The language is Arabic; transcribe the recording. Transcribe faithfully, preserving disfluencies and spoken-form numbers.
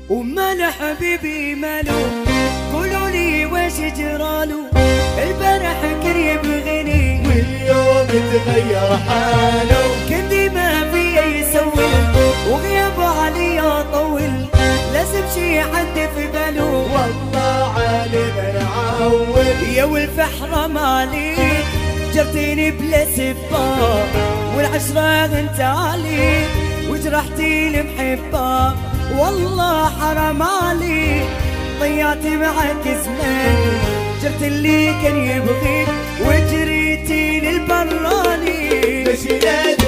وماله حبيبي ماله؟ قولوا لي وش جراله؟ البارح كان يبغيني واليوم تغير حاله. كان ديما فيا يسوي وغيابه علي طول، لازم شي حد في باله. والله عالم نعول يا ولف حرام عليك، جرتيني بلا سباب والعشرة غنت عليك وجرحتي المحبة. والله حرام عليك، ضيعت معك زمان، جرت اللي كان يبغيك وجريتي للبراني. مشينا